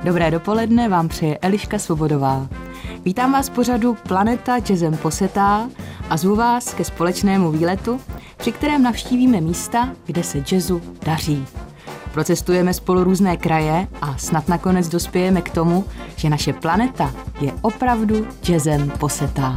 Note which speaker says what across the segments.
Speaker 1: Dobré dopoledne vám přeje Eliška Svobodová. Vítám vás v pořadu Planeta jazzem posetá a zvu vás ke společnému výletu, při kterém navštívíme místa, kde se jazzu daří. Procestujeme spolu různé kraje a snad nakonec dospějeme k tomu, že naše planeta je opravdu jazzem posetá.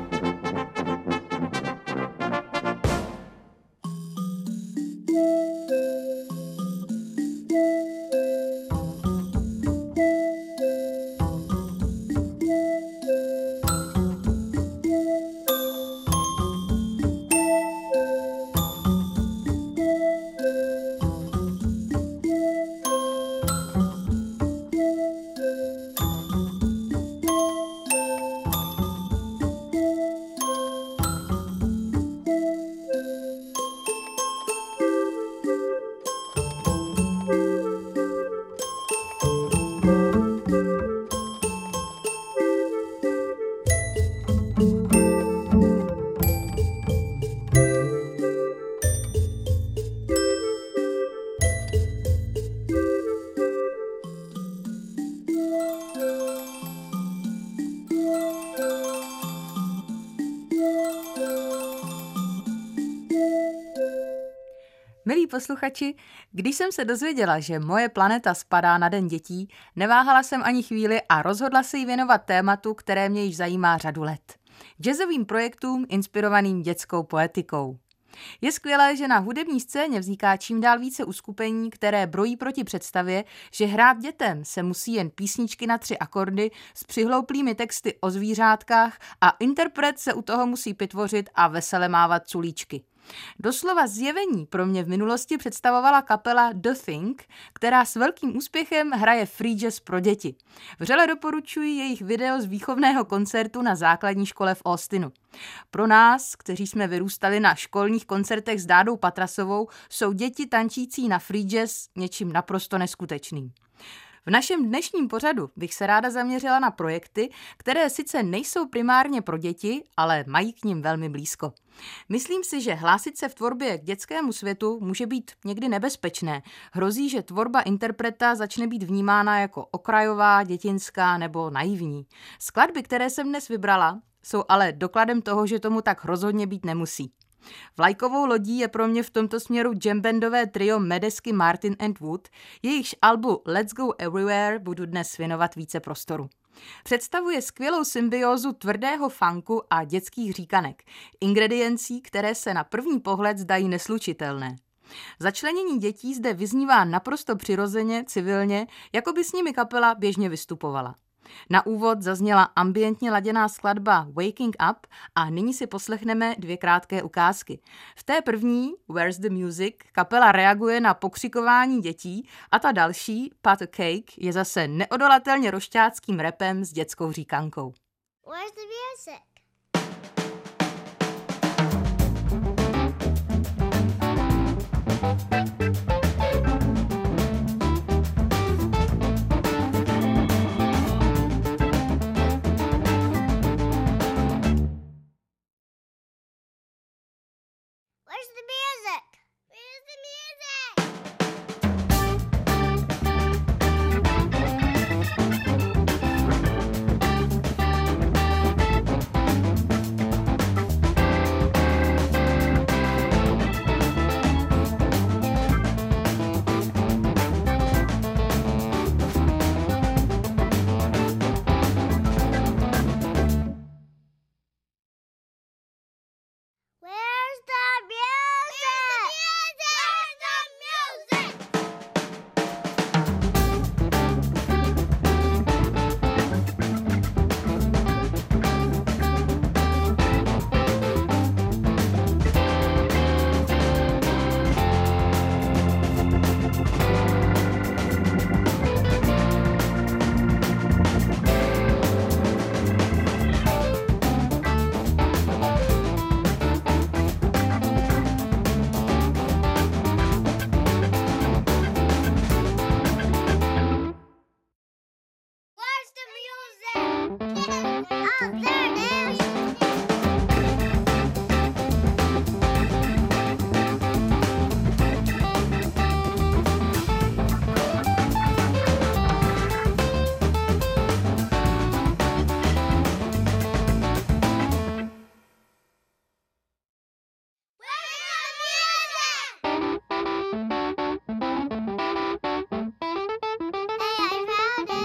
Speaker 1: Milí posluchači, když jsem se dozvěděla, že moje planeta spadá na Den dětí, neváhala jsem ani chvíli a rozhodla se jí věnovat tématu, které mě již zajímá řadu let. Jazzovým projektům inspirovaným dětskou poetikou. Je skvělé, že na hudební scéně vzniká čím dál více uskupení, které brojí proti představě, že hrát dětem se musí jen písničky na 3 akordy s přihlouplými texty o zvířátkách a interpret se u toho musí pitvořit a vesele mávat culíčky. Doslova zjevení pro mě v minulosti představovala kapela The Thing, která s velkým úspěchem hraje free jazz pro děti. Vřele doporučuji jejich video z výchovného koncertu na základní škole v Austinu. Pro nás, kteří jsme vyrůstali na školních koncertech s Dádou Patrasovou, jsou děti tančící na free jazz něčím naprosto neskutečným. V našem dnešním pořadu bych se ráda zaměřila na projekty, které sice nejsou primárně pro děti, ale mají k nim velmi blízko. Myslím si, že hlásit se v tvorbě k dětskému světu může být někdy nebezpečné. Hrozí, že tvorba interpreta začne být vnímána jako okrajová, dětinská nebo naivní. Skladby, které jsem dnes vybrala, jsou ale dokladem toho, že tomu tak rozhodně být nemusí. Vlajkovou lodí je pro mě v tomto směru jambandové trio Medesky, Martin and Wood, jejichž albu Let's Go Everywhere budu dnes věnovat více prostoru. Představuje skvělou symbiózu tvrdého funku a dětských říkanek, ingrediencí, které se na první pohled zdají neslučitelné. Začlenění dětí zde vyznívá naprosto přirozeně, civilně, jako by s nimi kapela běžně vystupovala. Na úvod zazněla ambientně laděná skladba Waking Up a nyní si poslechneme 2 krátké ukázky. V té první, Where's the Music, kapela reaguje na pokřikování dětí a ta další, Pot a Cake, je zase neodolatelně rošťáckým rapem s dětskou říkankou.
Speaker 2: Where's the music? Where's the music? Where's the music? Where's the music? Where's the music?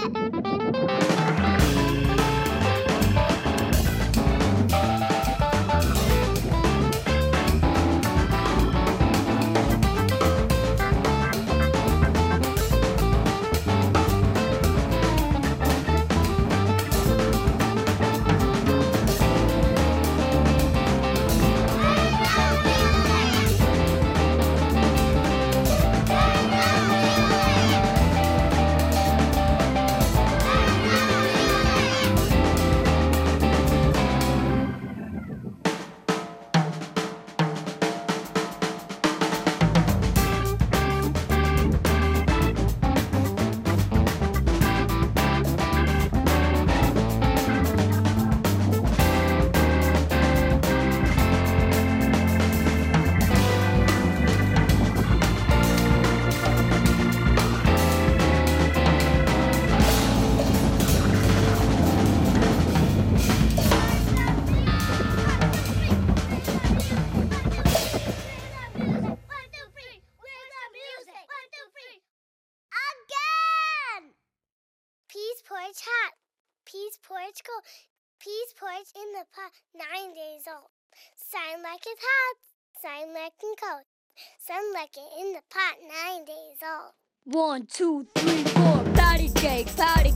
Speaker 2: Peas porridge hot. Peas porridge cold. Peas porridge in the pot, 9 days old. Sign like it's hot. Sign like it's cold. Sun like it in the pot, 9 days old.
Speaker 3: 1, 2, 3, 4. Patty cake,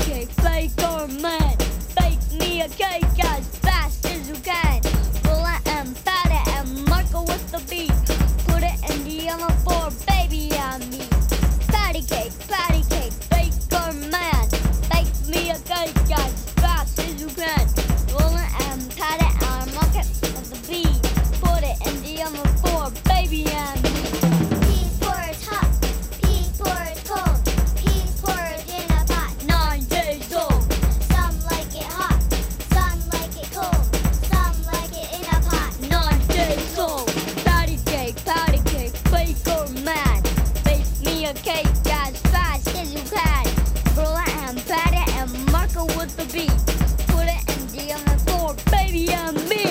Speaker 3: bake or man. Bake me a cake as fast as you can. Roll it and pat it and mark it with the beat. Put it in the oven for baby and me. Patty cake, bake or man. Bake me a cake as fast as you can. Roll it and pat it and mark it with the beat. Put it in the oven for baby and me.
Speaker 2: Peas porridge hot. Peas porridge cold. Peas porridge in a pot,
Speaker 3: 9 days old.
Speaker 2: some like it hot. Some like it cold. Some like it in a pot.
Speaker 3: 9 days old. Patty cake, bake or man. Bake me a cake as fast as you can. Roll it and pat it and mark it with the beat. Put it in the oven for baby and me.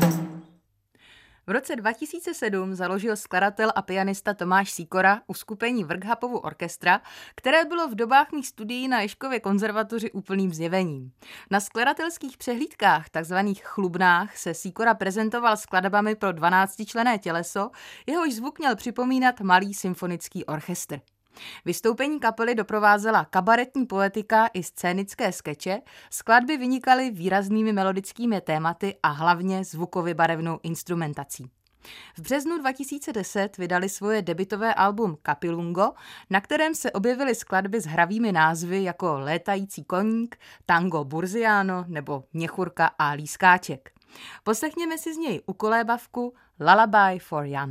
Speaker 1: V roce 2007 založil skladatel a pianista Tomáš Sýkora uskupení Vrkhapovu orchestra, které bylo v dobách mých studií na Ježkově konzervatoři úplným zjevením. Na skladatelských přehlídkách, takzvaných chlubnách, se Sýkora prezentoval skladbami pro 12členné těleso, jehož zvuk měl připomínat malý symfonický orchestr. Vystoupení kapely doprovázela kabaretní poetika i scénické skeče, skladby vynikaly výraznými melodickými tématy a hlavně zvukově barevnou instrumentací. V březnu 2010 vydali svoje debutové album Kapilungo, na kterém se objevily skladby s hravými názvy jako Létající koník, Tango Burziano nebo Měchurka a lískáček. Poslechněme si z něj ukolébavku Lullaby for Jan.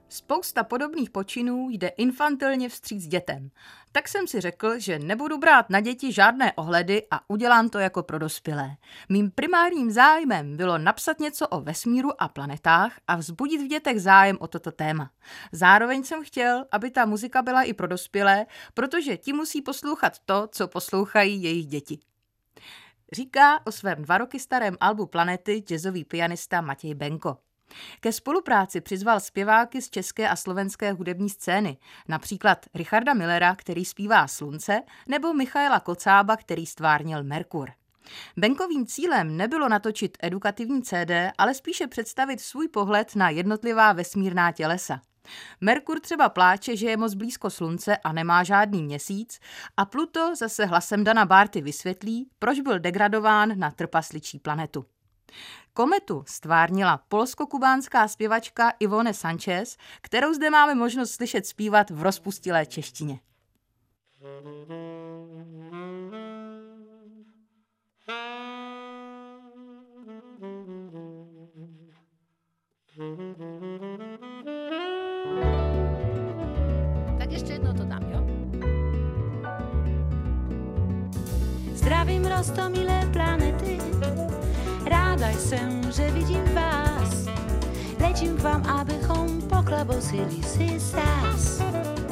Speaker 1: Spousta podobných počinů jde infantilně vstříc dětem. Tak jsem si řekl, že nebudu brát na děti žádné ohledy a udělám to jako pro dospělé. Mým primárním zájmem bylo napsat něco o vesmíru a planetách a vzbudit v dětech zájem o toto téma. Zároveň jsem chtěl, aby ta muzika byla i pro dospělé, protože ti musí poslouchat to, co poslouchají jejich děti. Říká o svém 2 roky starém albu Planety jazzový pianista Matěj Benko. Ke spolupráci přizval zpěváky z české a slovenské hudební scény, například Richarda Millera, který zpívá Slunce, nebo Michaela Kocába, který stvárnil Merkur. Benkovým cílem nebylo natočit edukativní CD, ale spíše představit svůj pohled na jednotlivá vesmírná tělesa. Merkur třeba pláče, že je moc blízko Slunce a nemá žádný měsíc, a Pluto zase hlasem Dana Barty vysvětlí, proč byl degradován na trpasličí planetu. Kometu stvárnila polsko-kubánská zpěvačka Ivone Sanchez, kterou zde máme možnost slyšet zpívat v rozpustilé češtině.
Speaker 4: Tak ještě jednou to dám, jo? Zdravím roztomilé planety, ráda jsem, že vidím vás. Letím k vám, abychom poklabosili si sás.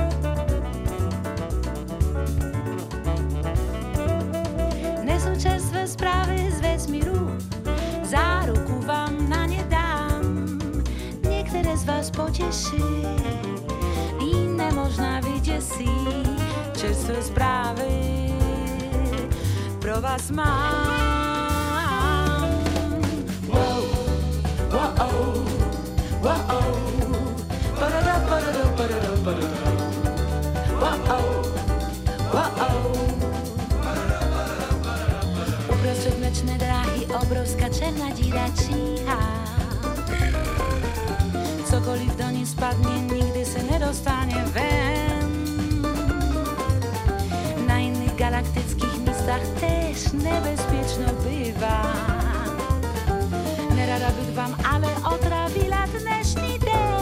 Speaker 4: Nesu čerstvé zprávy z vesmíru, záruku vám na ně dám. Některé z vás potěší, jiné možná vyděsí. Čerstvé zprávy pro vás mám. Uprostřed mlečné dráhy obrovská černá díra číhá. Cokoliv do ní spadne, nikdy se nedostane ven. Na jiných galaktických místach tež nebezpiečno bývá. Nerada bych vám ale otravila dnešní den.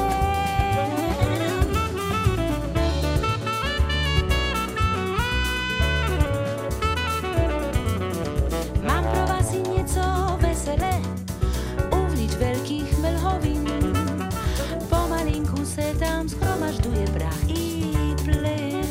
Speaker 4: Mám pro vás i něco veselé, uvnitř velkých mlhovin. Pomalinku se tam schromažďuje prach i plyn.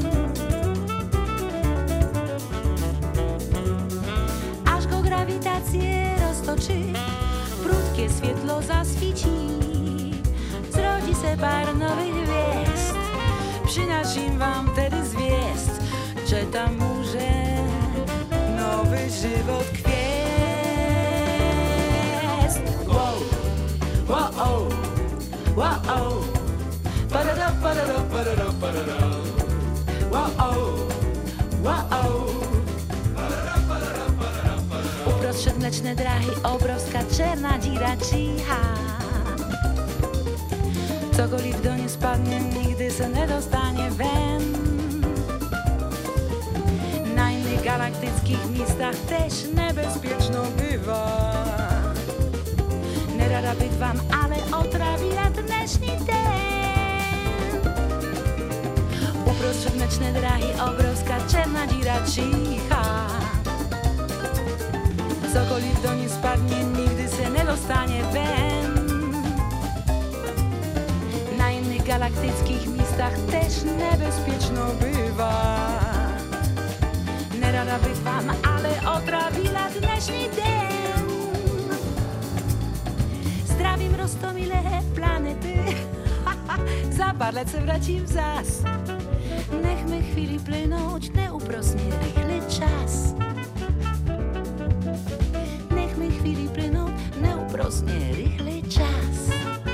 Speaker 4: Až go gravitace roztočí, prudké světlo zasvítí, zrodí se pár nových hvězd. Přináším vám tedy zvěst, že tam může nový život kvěst. Wow, wow, wow, wow, padada, padada, padada, padada. Wow, wow. Uprostřed mlečné dráhy obrovská černá díra číhá. Cokoliv do ní spadne, nikdy se nedostane ven. Na jiných galaktických místach tež nebezpiečno bývá. Nerada bych vám ale otravila dnešní den. Uprostřed mlečné dráhy obrovská černá díra číhá. Cokoliv do ní spadne, nikdy se nedostane ven. Na jiných galaktických místach tež nebezpiečno bývá. Nerada bych vám ale otravila dnešní den. Zdravím roztomilé planety, za pár let se vrátím zas. Nechme chvíli plynout neúprosně rychlý čas. Nechme chvíli plynout neúprosně rychlý čas.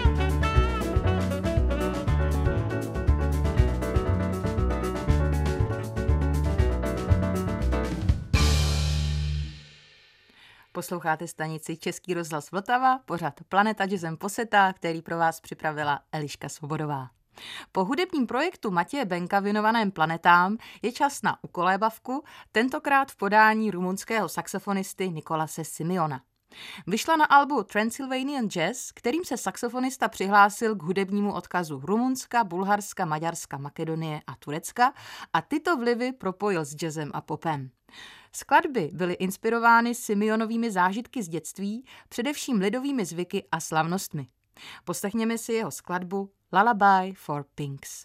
Speaker 1: Posloucháte stanici Český rozhlas Vltava, pořad Planeta jazzem poseta, který pro vás připravila Eliška Svobodová. Po hudebním projektu Matěje Benka věnovaném planetám je čas na ukolébavku, tentokrát v podání rumunského saxofonisty Nicolase Simiona. Vyšla na albu Transylvanian Jazz, kterým se saxofonista přihlásil k hudebnímu odkazu Rumunska, Bulharska, Maďarska, Makedonie a Turecka a tyto vlivy propojil s jazzem a popem. Skladby byly inspirovány Simeonovými zážitky z dětství, především lidovými zvyky a slavnostmi. Poslechněme si jeho skladbu Lullaby for Pinks.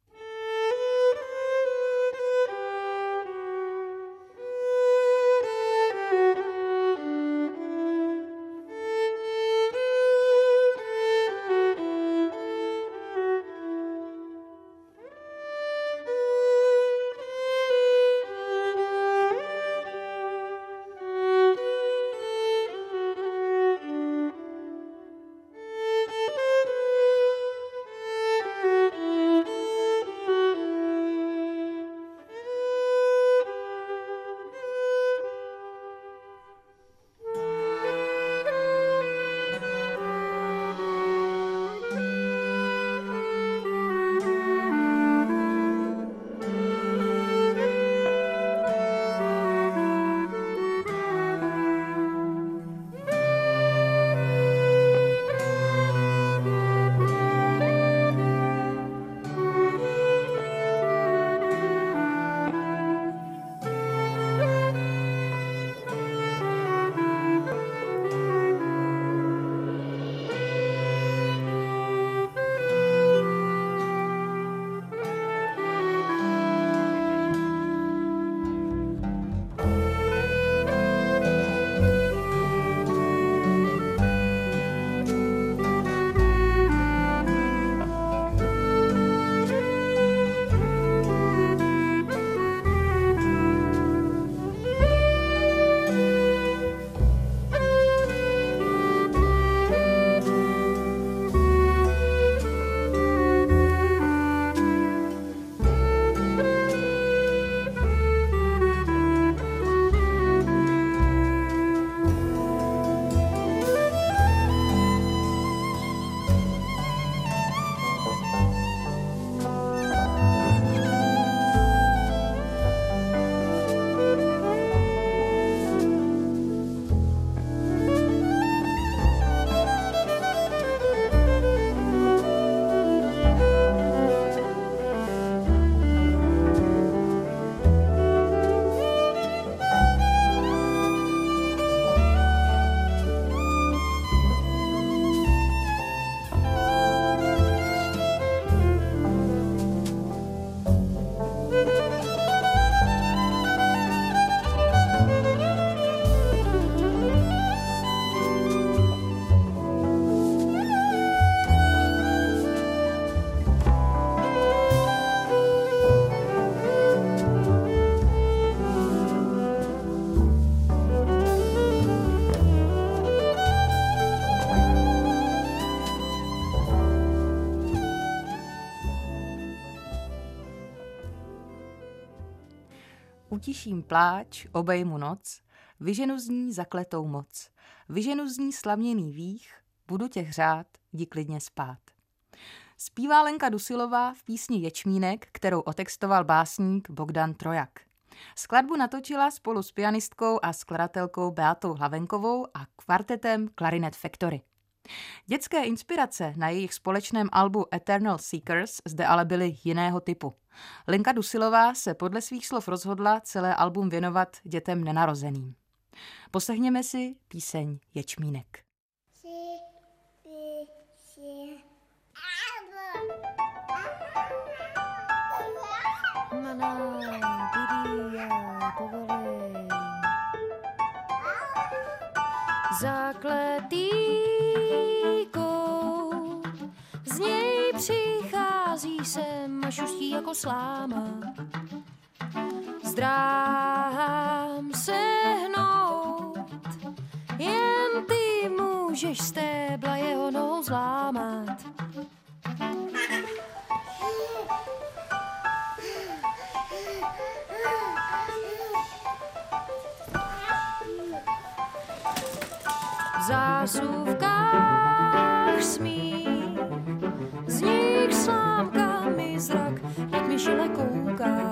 Speaker 1: Utiším pláč, obejmu noc, vyženu z ní zakletou moc, vyženu z ní slaměný vích, budu tě hřát, jdi klidně spát. Zpívá Lenka Dusilová v písni Ječmínek, kterou otextoval básník Bogdan Trojak. Skladbu natočila spolu s pianistkou a skladatelkou Beatou Hlavenkovou a kvartetem Clarinet Factory. Dětské inspirace na jejich společném albu Eternal Seekers zde ale byly jiného typu. Lenka Dusilová se podle svých slov rozhodla celé album věnovat dětem nenarozeným. Poslechněme si píseň Ječmínek.
Speaker 5: Zakletýkou, z něj přichází sem a šustí jako sláma. Zdráhám se hnout, jen ty můžeš stébla jeho nohou zlámat. V zásuvkách smích, z nich slámkami zrak, jak mi žile kouká.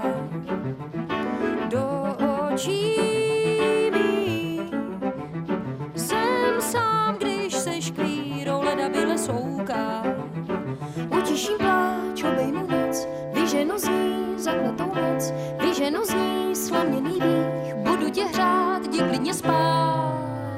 Speaker 5: Do očí mých se slaměný vých, budu tě hrát, jdi klidně spát.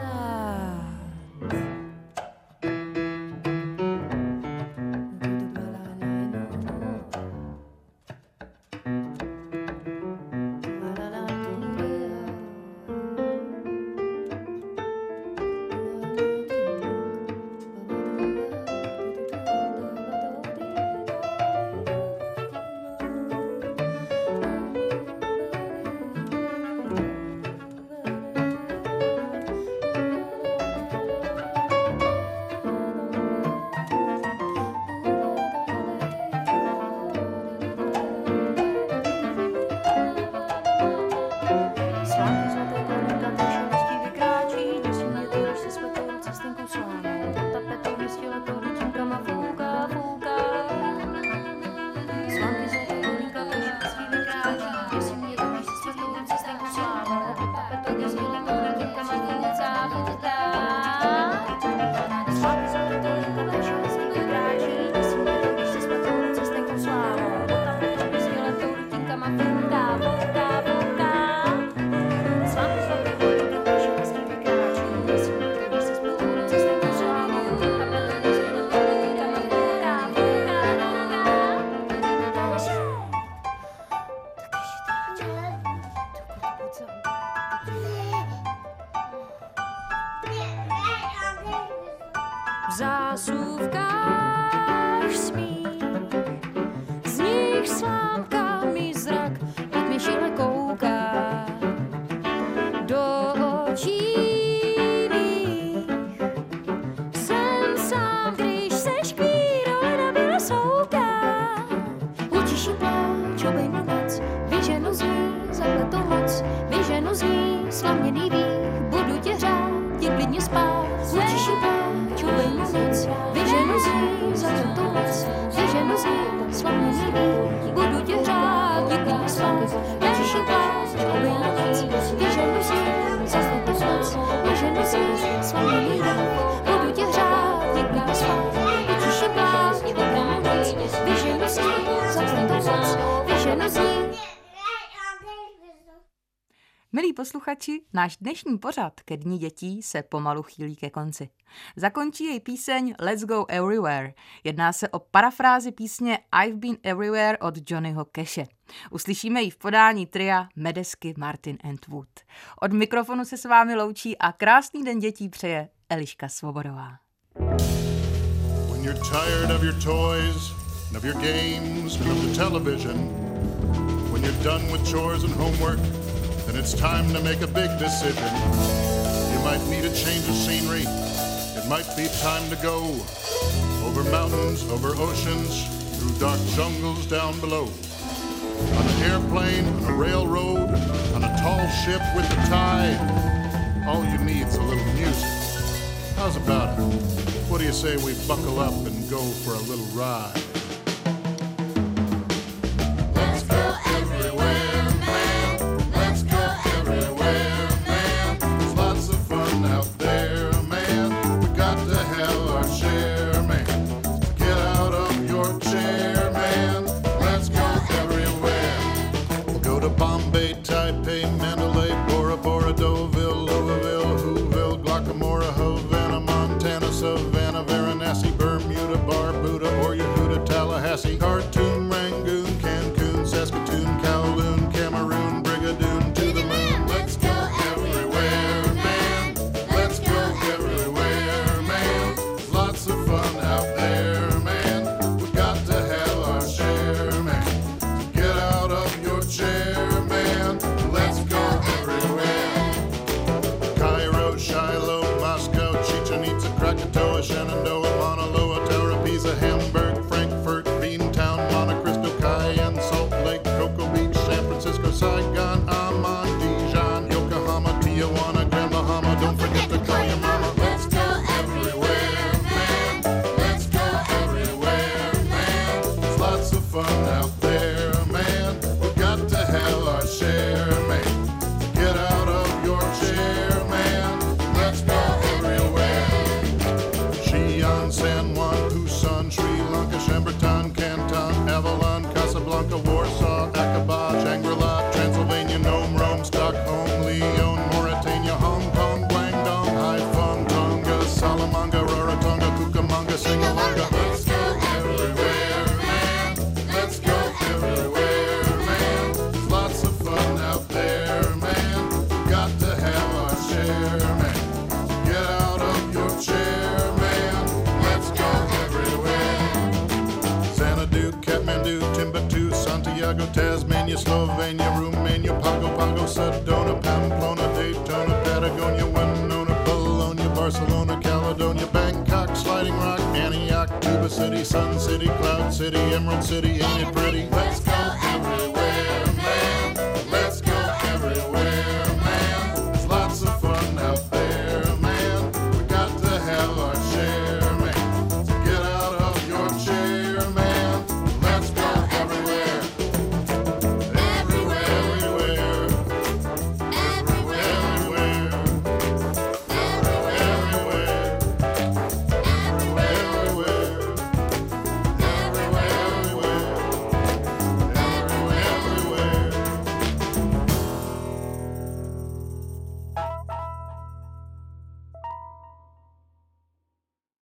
Speaker 5: V zásuvkách smích, z nich slámkami zrak od mě šile kouká. Do očí mých jsem sám, když se škvíro na běle souká. Utiší pláč, obejmu noc, vyženu z ní zapletou moc, vyženu z ní slaměný vých, budu tě hrát, jdi klidně spát. Utiší pláč, obejmu noc, vyženu z ní zapletou moc, vyženu z ní slaměný vých, budu tě hrát, jdi klidně spát. Utiší pláč, obejmu noc, vyženu z ní zapletou moc, vyženu z ní slaměný vých, budu tě hrát, jdi klidně spát. Utiší pláč, obejmu noc, vyženu z ní zapletou moc, vyženu z ní.
Speaker 1: Milí posluchači, náš dnešní pořad ke Dni dětí se pomalu chýlí ke konci. Zakončí jej píseň Let's Go Everywhere. Jedná se o parafrázi písně I've Been Everywhere od Johnnyho Cashe. Uslyšíme ji v podání tria Medesky, Martin and Wood. Od mikrofonu se s vámi loučí a krásný den dětí přeje Eliška Svobodová.
Speaker 6: When you're tired of your toys and of your games and of the television, when you're done with chores and homework, then it's time to make a big decision. You might need a change of scenery. It might be time to go over mountains, over oceans, through dark jungles down below. On an airplane, on a railroad, on a tall ship with the tide. All you need's a little music. How's about it? What do you say we buckle up and go for a little ride? Let's go everywhere, man. Let's go everywhere, man. There's lots of fun out there, man. We got to have our share, man. Get out of your chair, man. Let's go everywhere. We'll go to Bombay, Taipei, Mandalay, Bora Bora, Deauville, Louisville, Whoville, Guacamora, Havana, Montana, Savannah, Varanasi, Bermuda, Barbuda, or Yehuda, Tallahassee, Khartoum, Rangoon, Cancun, Saskatoon, Kowloon, Cameroon, Brigadoon, to the moon. Let's go everywhere, man. Let's go everywhere, man. Lots of fun out there, man. We got to have our share, man. Get out of your chair, man. Let's go everywhere. Sedona, Pamplona, Daytona, Patagonia, Winona, Bologna, Barcelona, Caledonia, Bangkok, Sliding Rock, Antioch, Tuba City, Sun City, Cloud City, Emerald City, ain't it pretty? Let's go!